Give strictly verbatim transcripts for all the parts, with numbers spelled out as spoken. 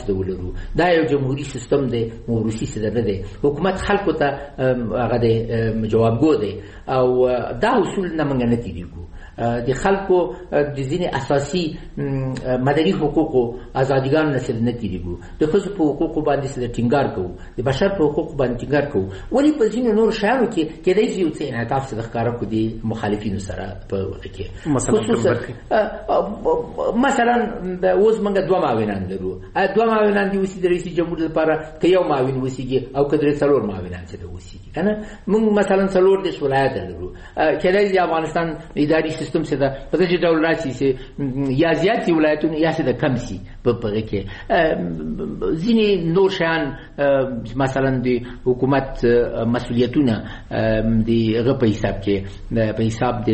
څه ولرو. دا یو جمهوریت سیستم دی، موروثي څه نه دی. حکومت خلکو ته هغه دی جوابګو دی او دا اصول نه موږ نه تیریږو. د خلکو د ځینې اساسي مدني حقوقو ازادیګانو نه نه تیریږو. د ښځو په حقوقو باندې څه ټینګار کوو، د بشر په حقوقو باندې ټینګار کوو. ولې په ځینو نور شیانو کې کېدای شي یو څه انعطاف څه ښکاره کړو د مخالفینو سره په وخت کې. مثلا اوس موږ دوه معاونان لرو، دوه معاونان دي اوسي د رئیس جمهور لپاره که یو معاون اوسیږي او که درې څلور معاونان چې د اوسیږي که نه. موږ مثلا څلور دېرش ولایت لرو. کېدای شي د افغانستان اداري سیستم څه ده په داسې ډول راشي چې یا زیات شي ولایتونه یا څه د کم شي په هغې کې. ځینې نور شیان مثلا د حکومت مسؤلیتونه د هغه په حساب کې په حساب د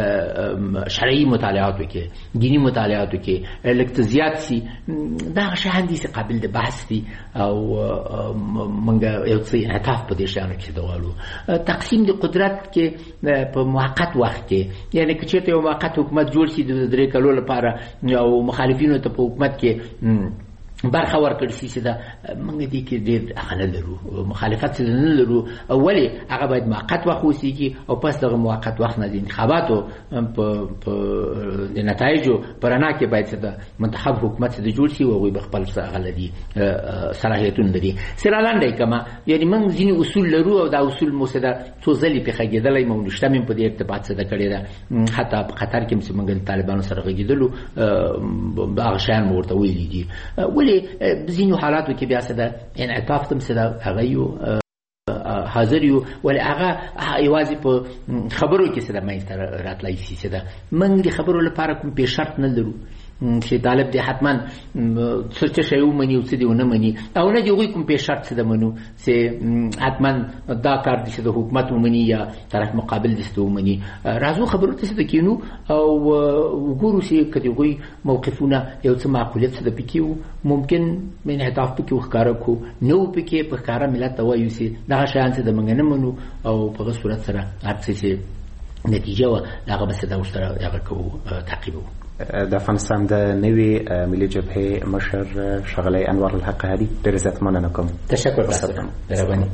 شرعي مطالعاتو کې، دیني مطالعاتو کې لږ زیات شي. دغه شیان دي چې قابل د بحث دي او موږ یو څه انعطاف په دې شیانو کې غواړو. تقسیم د قدرت کې په موقت وخت کې، یعنې که چېرته یو موقت حکومت جوړ شي د درې کلو لپاره او مخالفینو ته په حکومت کې برخه ورکړل شي چې دا موږ دې کې ډېر هغه نه لرو، مخالفت څه نه لرو. ولې هغه باید موقت وخت اوسېږي او پس دغه موقت وخت نه د انتخاباتو په د نتایجو په رڼا کې باید څه د منتخب حکومت څه د جوړ شي او هغوی به خپل څه هغه لري صلاحیتونه لري. سره لنډه یې کړمه، یعنې موږ ځینې اصول لرو او دا اصول مو څه ده څو ځلې پرې غږېدلی مو نشته مې په دې ارتباط څه ده کړې ده. حتی په قطر کې هم چې موږ د طالبانو سره غږېدلو هغه شیان مو ورته ویلي دي. ولې بځینو حالاتو کې بیا څه ده انعطاف تم څه ده هغه یو حاضر یو، ولې هغه یوازې په خبرو کې څه ده منځته راتلی شي. څه ده موږ د خبرو لپاره کوم پې شرط نه لرو چې طالب دی حتما څه شی ومني او څه دی ونه مني، او نه د هغوی کوم پې شرط څه ده منو چې حتما دا کار دې څه د حکومت ومني یا طرف مقابل دې څه ومني. راځو خبرو ته څه ده کینو او وګورو چې که د هغوی موقفونه یو څه معقولیت څه ده پکې و، ممکن انعطاف پکې وښکاره کړو، نه و پکې په ښکاره ملت ته وایو چې دغه شیان څه د موږ نه منو او په هغه صورت سره هر څه چې نتیجه وه د هغه به څه ده ورسره هغه کوو تعقیبوو. د افغانستان د نوي ملي جبهې مشر ښاغلی انوار الحق هادي، ډېر زیات مننه کوم. تشکر تاسو ته مهرباني.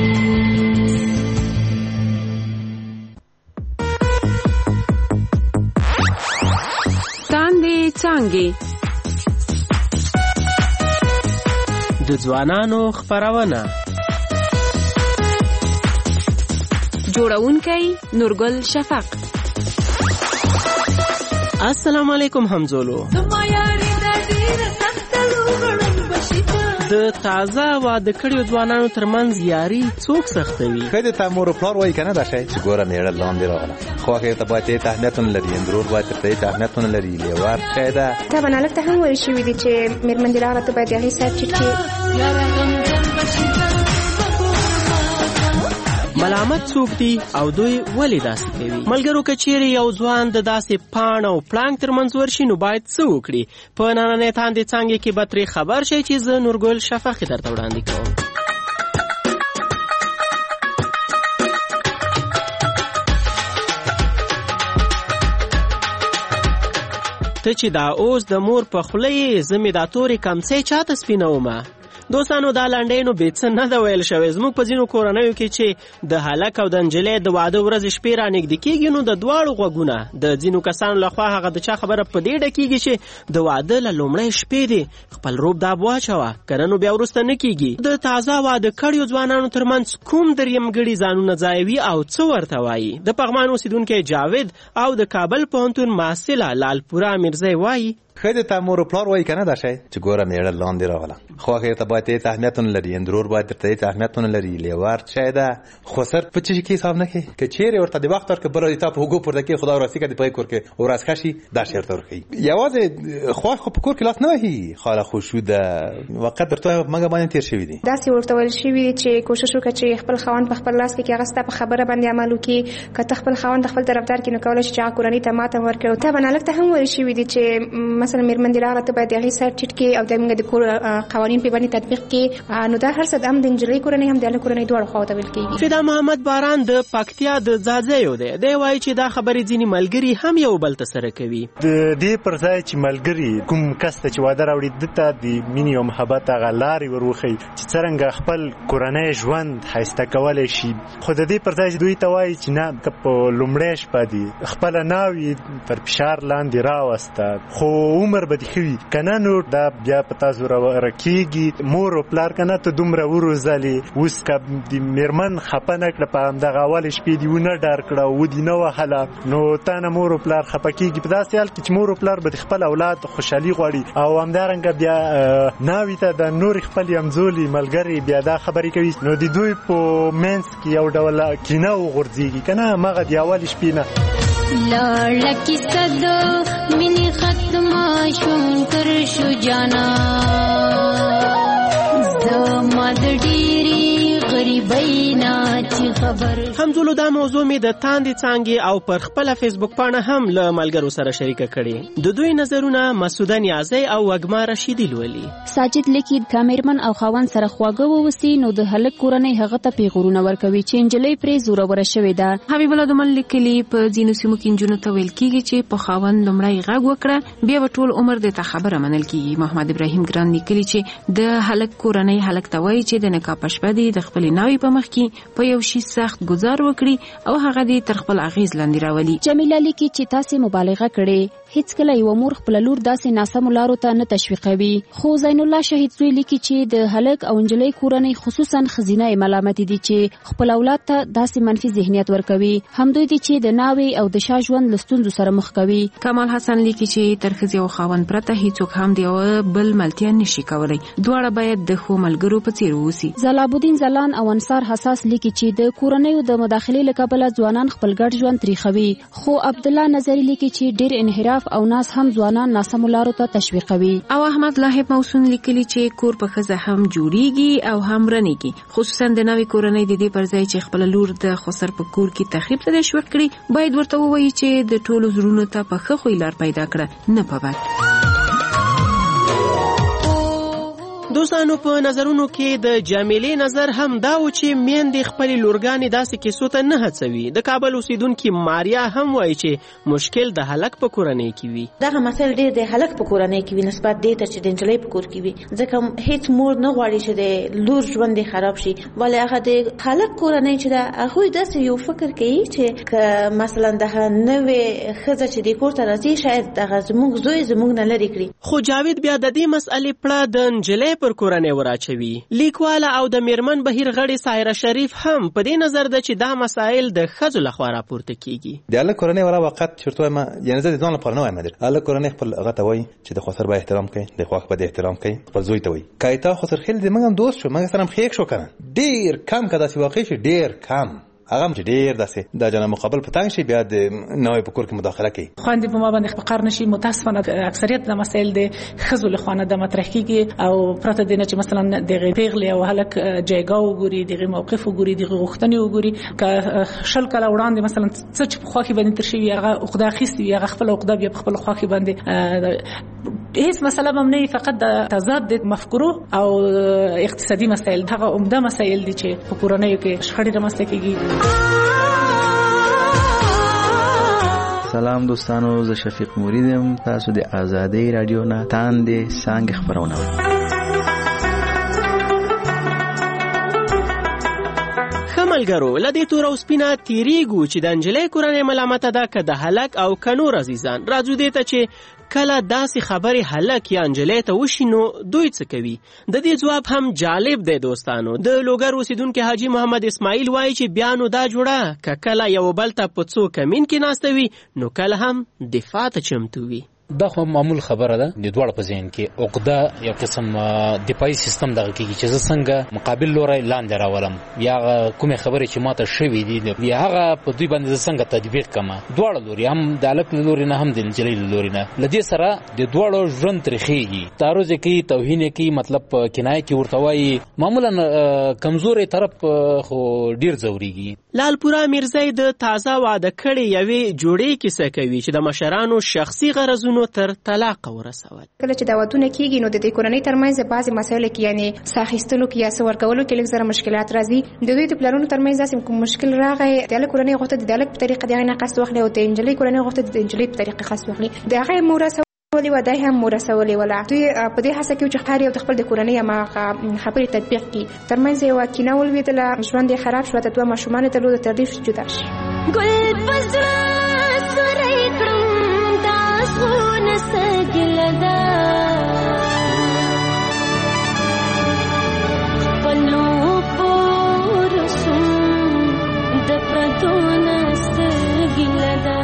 څانګې څانګې د ځوانانو خپرونه، جوړونکی نورګل شفق. السلام علیکم همزولو. د تازه واده کړیو ځوانانو ترمنځ یاري څوک سختوي؟ ښځې ته مور پلار وایي که نه دا شی چې ګوره مېړه لاندې راغله، خواښې ته باید هېڅ اهمیت ونه لري، اندرور باید درته هېڅ اهمیت ونه لري، لیوار شی ده. طبعا هلک ته هم ویل شوي دي چې مېرمن دې راغله ته باید د هغې سر ټیټ کړي. ملامت څوک دي او دوی ولې داسې کوي؟ ملګرو که چیرې یو ځوان د داسې پاڼ او پړانګ ترمنځ ورشي نو باید څه وکړي؟ په نننۍ تاندې څانګې کې به ترې خبر شئ چې زه نورګل شفق درته وړاندې کوم. ته چې دا اوس د مور په خوله یې زه مې دا تورې کمڅۍ چاته سپینومه؟ دوستانو دا لنډۍ نو بې څه نه ده ویل شوی. زموږ په ځینو کورنیو کې چې د هلک او د نجلۍ د واده ورځې شپې رانږدې کېږي نو د دواړو غوږونه د ځینو کسانو لخوا هغه د چا خبره په دې ډکېږي چې د واده له لومړۍ شپې دې خپل روب داب واچوه، که نه نو بیا وروسته نه کېږي. د تازه واده کړیو ځوانانو ترمنځ کوم درېیمګړي ځانونه ځایوي او څه ورته وایي؟ د پغمان اوسېدونکی جاوید او د کابل پوهنتون محصله لالپوره میرزی وایي ښځې ته مور پلار وایي که نه دا شی چې ګوره مېړه لاندې راغله، خواښې ته باید هېڅ اهمیت ونه لري، اندرور باید درته هېڅ اهمیت ونه لري، لیوار شی ده. خو سر په څه شي کې حساب نه کوي، که چیرې ورته د وخت ورکړې بله ورځ تا په اوږو پورته کړي خدای وراسي که دې په یې کور کې ورځ ښه شي دا شی ورته ورښیي. یوازې خواښ خو په کور کې لاس نه وهي، خاله خوشوده وقت درته مګه باندې تېر شوي دي. داسې ورته ویل شوي دي چې کوشش وکړه چې خپل خاوند په خپل لاس کې چې هغه ستا په خبره باندې عمل وکړي، که ته خپل خاوند خپل طرفدار کړي نو کولی شي چې هغه کورنۍ ته ماته ورکړي. طبعا هلک ته هم ویل شوي دي چې مثلا میرمن دی راغله ته باید هغې سر ټیټ کړي او د موږ د کور قوانین پې باندې تطبیق کړي. نو دا هر څه هم د نجلۍ کورنۍ هم د هلک کورنۍ دواړو خواو ته ویل کېږي. فدا محمد باران د پکتیا د ځاځیو دی. دی وایي چې دا خبرې ځینې ملګري هم یو بل ته سره کوي. د دې پر ځای چې ملګري کوم کس ته چې واده راوړي ده ته د مینې او محبت هغه لارې ور وښیي چې څرنګه خپل کورنۍ ژوند ښایسته کولی شي. خو د دې پر ځای چې دوی ته وایي چې نه که په لومړۍ شپه دي خپله ناوې تر فشار لاندې راوسته خو عمر به دې ښه وي که نه نو دا بیا په تا زوروره کېږي. مور او پلار که نه ته دومره وروزلې اوس که د مېرمن خفه نه کړه په همدغه اولې شپې دې ونه ډار کړه ودې نه وهله نو تا نه مور او پلار خفه کېږي. په داسې حال کې چې مور او پلار به د خپل اولاد خوشحالي غواړي او همدارنګه بیا ناوې ته د نورې خپلې همزولي ملګرې بیا دا خبرې کوي نو د دوی په منځ کې یو ډول کینه وغورځېږي که نه همغه د اولې شپې نه لاړه کیسه د مینې ختمه شوم تر شو جانا زما د ډېرې غریبۍ نه چې خبر همزولو دا موضوع مې د تاندې څانګې او پر خپله فیسبوک پاڼه هم له ملګرو سره شریکه کړې. د دوی نظرونه مسوده نیازی او وږمه رشیدي لولي. ساجد لیکي که مېرمن او خاوند سره خواږه واوسي نو د هلک کورنۍ هغه ته پیغورونه ورکوي چې نجلۍ پرې زوروره شوې ده. حبیب الله دومل لیکلي په ځینو سیمو کې نجونو ته ویل کېږي چې په خاوند لومړی غږ وکړه بیا به ټول عمر دې ته خبره منل کېږي. محمد ابراهیم ګران لیکلي چې د هلک کورنۍ هلک ته وایي چې د نکاح په شپه دې د خپلې ناوې په مخ کې په یو شي سخت گزار وکړي او هغه دې تر خپل اغیز لاندې راولي. جمیله لیکي چې تاسې مبالغه کړې. هیڅ کله یو مور خپل لور داسې ناسمو لارو ته نه تشویقوي. خو زین الله شهید زوی لیکي چې د هلک او نجلۍ کورنۍ خصوصا ښځینه ملامتې دي چې خپل اولاد ته داسې منفي ذهنیت ورکوي. همدوی دي چې د ناوې او د شاه ژوند له ستونزو سره مخ کوي. کمال حسن لیکي چې تر ښځې او خاوند پرته هیڅوک هم د یو بل ملتیا نشي کولی. دواړه باید د ښو ملګرو په څیر واوسي. زلابالدین زلان او انصار حساس لیکي چې د کورنیو د مداخلې له کبله ځوانان خپل ګډ ژوند تریخوي. خو عبدالله نظری لیکي چې ډېر انحراف او ناس هم ځوانان ناسمو لارو ته تشویقوي. او احمد لاهب موسون لیکلي چې کور په ښځه هم جوړیږي او هم رنیږي. خصوصا د نوې کورنۍ د دې پر ځای چې خپل لور د خسر په کور کې تخریب ته تشویق کړي باید ورته ووایي چې د ټولو زړونو ته په ښه خوی لار پیدا کړه نه په بد. دوستانو په نظرونو کې د جمیلې نظر هم دا و چې میندې خپلې لورګانې داسې کیسو ته نه هڅوي. د کابل اوسیدونکې ماریا هم وایي چې مشکل د هلک په کورنۍ کې وي. دغه مسایل ډېر د هلک په کورنۍ کې وي نسبت دې ته چې د نجلۍ په کور کې وي ځکه هیڅ مور نه غواړي چې د لور ژوند یې خراب شي ولې هغه د هلک کورنۍ چې ده هغوی داسې یو فکر کوي چې که مثلا دغه نوې ښځه چې دې کور ته راځي شاید دغه زموږ زوی زموږ نه لرې کړي. خو جاوید بیا د دې مسئلې پړه د نجلۍ پر کورنۍ وراچوي. لیکواله او د میرمن بهیر غړي سایره شریف هم په دې نظر ده چې دا مسائل د ښځو لخوا راپورته کیږي. د هلک کورنۍ ورا وخت چرته ما یعنی زه د ځان لپاره نه وایم در هلک کورنۍ خپل هغه ته وایي چې د خسر به احترام کوي د خواخ به احترام کوي خپل زوی ته وایي کایتا خسر خیل دې موږ هم دوست شو موږ سره هم خېک شو کنه ډیر کم کدا سی واقع شي ډیر کم هغه چې ډیر داسې د جنا مقابل پتنګ شي بیا د نوې په کور کې مداخله کوي. خواندې په ما باندې فقر نشي متاسفانه اکثریت د مسایل د ښځو له خوا نه د مطرح کیږي او پرته د نه چې مثلا د پیغلې او هلک جایګه وګوري د موقف وګوري د غوښتنې وګوري که شل کله وړاندې مثلا څه چې په خوا کې باندې تر شي هغه عقده اخیستي هغه خپل عقده بیا په خپل خوا کې باندې هیڅ مسله هم نه فقط د تضاد د مفکورو او اقتصادي مسایل هغه عمده مسایل دي چې په کورنیو کې شخړې رامنځته کیږي. سلام دوستانو زه شفیق موریدم تاسو د آزادۍ رادیو نه تاندې څانګې خبرونه ملګرو لدې تور او سپینا تیریږو چې د نجلۍ کورنۍ ملامته ده که د هلک او که نور عزیزان راځو دې ته چې کله داسې خبرې هلک یا نجلۍ ته وشي نو دوی څه کوي. د دې ځواب هم جالب دی دوستانو. د لوګر اوسیدونکي حاجي محمد اسماعیل وایي چې بیا نو دا جوړه که کله یو بل ته په څو کمین کې ناسته وي نو کله هم دفاع ته چمتو وي. دا خو معمول خبره ده د دواړو په ذهن کې عقده یو قسم دفاعي سیستم دغه کېږي چې زه څنګه مقابل لوری لاندې راولم یا کومې خبرې چې ماته شوي دي یا هغه په دوی باندې زه څنګه تطبیق کړم. دواړه لوري هم د هلک له لوري نه هم د نجلۍ له لوري نه له دې سره د دواړو ژوند تریخېږي تعرض یې کوي توهین یې کوي مطلب کنایه کې ورته وایي معمولا کمزورې طرف خو ډېر ځورېږي. لالپوره میرزی د تازه واده کړې یوې جوړې کیسه کوي چې د مشرانو شخصي غرضونو اولادونو تر طلاق ورسول. کله چې دا ودونه کیږي نو د دې کورنۍ ترمنځ بعضی مسایل کې یعنی ساخیستلو کې یا سور کولو کې لږ زره مشکلات راځي. د دوی د پلانونو ترمنځ داسې کوم مشکل راغی د کورنۍ غوښتنه د دالک په طریقه د نه قصد واخلي او د انجلۍ کورنۍ غوښتنه د انجلۍ په طریقه قصد واخلي. د هغه مورث ولې ودای هم مرسولې ولا دوی په دې هڅه کې چې هر یو د خپل د کورنۍ ما خبرې تطبیق کړي. ترمنځ یو کینه ولویدله، ژوند یې خراب شو، د دوه ماشومان درلود، تر دې جدا شي. ګل پزړه سورې کړم تاسو نسګلدا پلو پورسم د پردون سګلدا.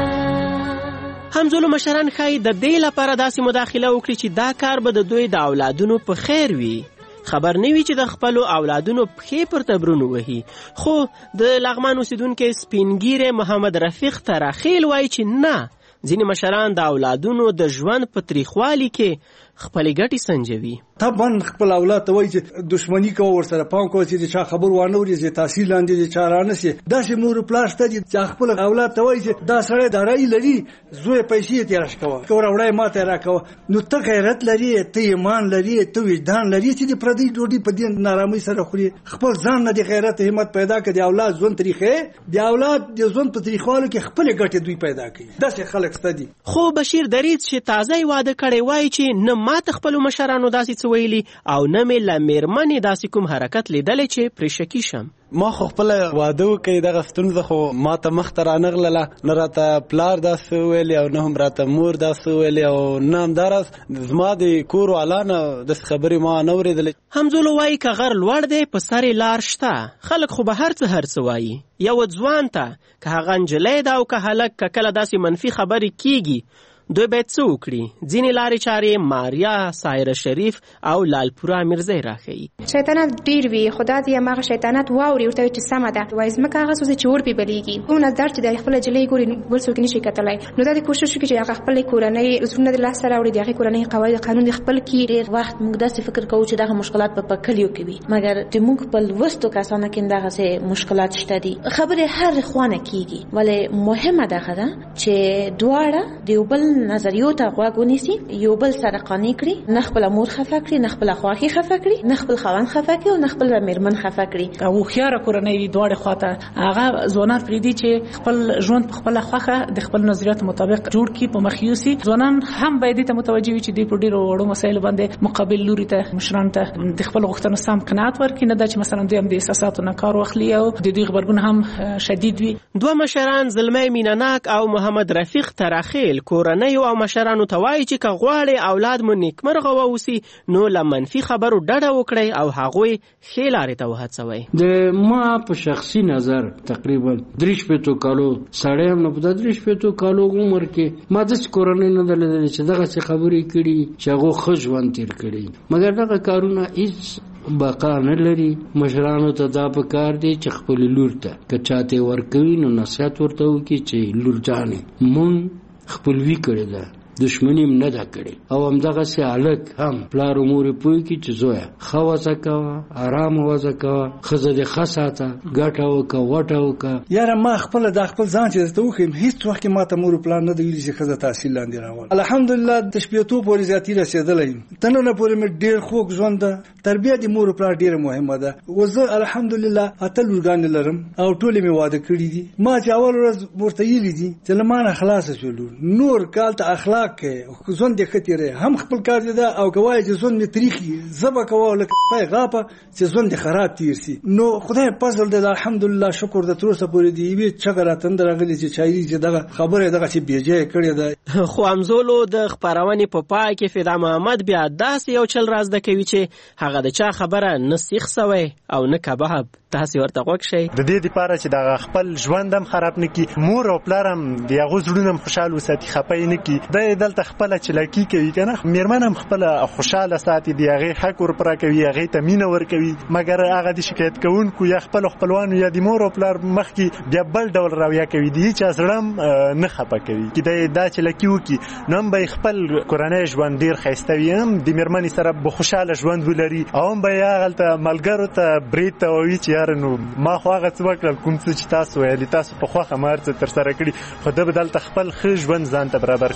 همزولو مشران ښایي د دې لپاره داسې مداخله وکړي چې دا کار به د دوی د اولادونو په خیر وي. خبر نه وي چې د خپلو اولادونو پښې پر تبرونو وهي. خو د لغمان اوسیدونکی سپینګیری محمد رفیق تراخیل وایي چې نه، ځینې مشران د اولادونو د ژوند په تریخوالي کې خپلې ګټې سنجوي. طبعا خپل اولاد ته وایي چې دشمني کوه، ورسره پام کوه چې چا خبر وانه وري، چې تحصیل لاندې چې چا رانه سي. داسې مور پلار شته چې خپل اولاد ته وایي چې دا سړی د رای لري، زوی پیسې تیار شکوه کوه وړای ماته راکوه. نو ته غیرت لري، ته ایمان لري، ته وجدان لري چې د پردي ډوډۍ په دې نارامۍ سره خوري. خپل ځان نه د غیرت همت پیدا کړي، د اولاد ژوند طریقې د اولاد د ژوند په طریقوالو کې خپل ګټې دوی پیدا کړي. داسې خلک شته دي. خو بشیر دریځ چې تازه واده کړی وایي چې نه ماته خپلو مشرانو داسې څه ویلي او نه مې له میرمنې داسې کوم حرکت لیدلی چې پرې شکي شم. ما خو خپل واده وکړی، دغه ستونزه خو ما ته مخته رانغلله، نه راته پلار داسې ویلي او نه هم راته مور داسې ویلي او نه همداراز زما د کور والا نه داسې خبرې ما نه اورېدلې. همزولو وایي که غر لوړ دی په سر یې لار شته. خلک خو به هر څه هر څه وایي. یو ځوان ته که هغه نجلۍ ده او که هلک که کله داسې منفي خبرې کیږي دوی باید څه وکړي؟ ځینې لارې چارې ماریا سایره شریف او لالپوره میرزی راښیي. شیطانات ډېر وي، خو دا د هماغه شیطانات واوري ورته چې سمه ده، وایي ځمکه هغه څه چې اور پې بلیږي. کوم نظر چې د خپله نجلۍ ګوري بل څوک نشي کتلی. نو دا د کوشش وکړي چې هغه خپلې کورنۍ زړونه د لاسته راوړي، د هغې کورنۍ قواعد قانون د خپل کړي. ډېر وخت موږ داسې فکر کوو چې دغه مشکلات په کلیو کې وي، مګر د موږ په لوستو کسانو کې دغسې مشکلات شته دي. خبرې هر خوانه کېږي، ولې مهمه دغه ده چې دواړه د یو بل نظریو ته غوږ ونیسي، یو بل سره قانع کړي، نه خپله مور خفه کړي، نه خپله خواښي خفه کړي، نه خپل خاوند خفه کړي او نه خپله میرمن خفه کړي. او هوښیاره کورنۍ وي دواړې خواته. هغه ځوانان پرېږدي چې خپل ژوند په خپله خوښه د خپل نظریاتو مطابق جوړ کړي، په مخ یوسي. ځوانان هم باید دې ته متوجه وي چې دوی په ډېرو وړو مسایلو باندې مقابل لوري ته مشرانو ته د خپلو غوښتنو سم قناعت ورکړي، نه دا چې مثلا دوی هم د احساساتو نه کار واخلي او د دوی غبرګون هم شدید وي. دوه مشران زلمی مینه‌ناک او محمد رفیق تراخیل کورنیو او مشرانو ته وایي چې که غواړئ اولاد مو نیکمرغه واوسي نو له منفي خبرو ډډه وکړئ او هغوی ښې لارې ته وهڅوئ. د ما په شخصي نظر تقریبا درې شپېتو کالو سړی هم نه په دا درې شپېتو کالو عمر کې ما داسې کورنۍ نه ده لیدلې چې دغسې خبرې کړي چې هغو ښه ژوند تېر کړي، مګر دغه کارونه هېڅ بقا نه لري. مشرانو ته دا پکار دی چې خپل لور ته که چاته ورکوي نو نصیحت ورته وکړي چې لور جانې مونږ خپلوي کړې ده، دشمنی هم نه ده کړې. او همدغسې هلک هم پلار و مور یې پوه کړي چې زویه ښه وضع کوه، ارامه وضع کوه، ښځه دې ښه ساته، ګټه وکړه وټه وکړه. یاره ما خپله دا خپل ځان چې درته وښیم هېڅ وخت کې ما ته مور و پلار نه ده ویلي چې ښځه تحصیل لاندې راول. الحمدلله د شپېتو پورې زیاتي رسېدلی یم. تر ننه پورې مې ډېر خوږ ژوند ده. تربیه د مور و پلار ډېره مهمه ده. اوس زه الحمدلله اته لورګانې لرم او ټولې مې واده کړي دي. ما چې اول ورځ ورته ویلي دي چې له ما نه خلاصه شو لور، نور کال ته اخلاق کې ژوند دې ښه تېری، هم خپل کار دې ده او که وایي چې ژوند مې تریخي زه به کوه لکه سپی غاپه چې ژوند دې خراب تېر سي. نو خدای فضل دی الحمدلله شکر ده تر اوسه پورې د یوې چغه راتنده راغلې چې چایي چې دغه خبره یې دغسې بېجایه کړې ده. خو همزولو د خپرونې په پای کې فدا محمد بیا داسې یو چل را زده کوي چې هغه د چا خبره نه سیخ سوی او نه کباب. تاسې ورته غوږ شئ. د دې دپاره چې دغه خپل ژوند هم خراب نه کړي، مور او پلار هم د هغو زړونه هم خوشحال وساتي، خفه یې نه کړي. دی یې دلته خپله چلاکي کوي که نه، میرمن هم خپله خوشحاله ساتي، د هغې حق ورپوره کوي، هغې ته مینه ورکوي. مګر هغه د شکایت کوونکو یا خپلو خپلوانو یا د مور او پلار مخکې بیا بل ډول رویه کوي، د هېچا زړه هم نه خفه کوي. که دی دا چلاکي وکړي نو هم به یې خپل کورنی ژوند ډېر ښایسته وي، هم د میرمنې سره به خوشحاله ژوند ولري، او هم به یې هغلته ملګرو ته برید ته ووایي چې یاره نو ما خو هغه څه وکړل کوم څه چې تاسو ویلي، تاسو په خوښه ما هر څه ترسره کړي، خو ده به دلته خپل ښه ژوند ځان ته برابر کړی وي.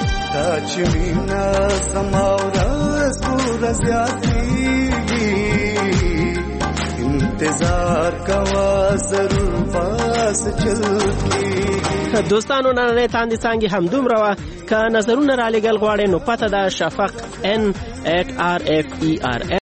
دا چې مینا زماورز پورا زیاتیږي انتظار کوا ضرور پاس چل کیږي. دوستانو نن تاندې څنګه هم دومره وا ک نظرونه را لګل غواړي نو پته دا شفق ان ایٹ آر اف ای آر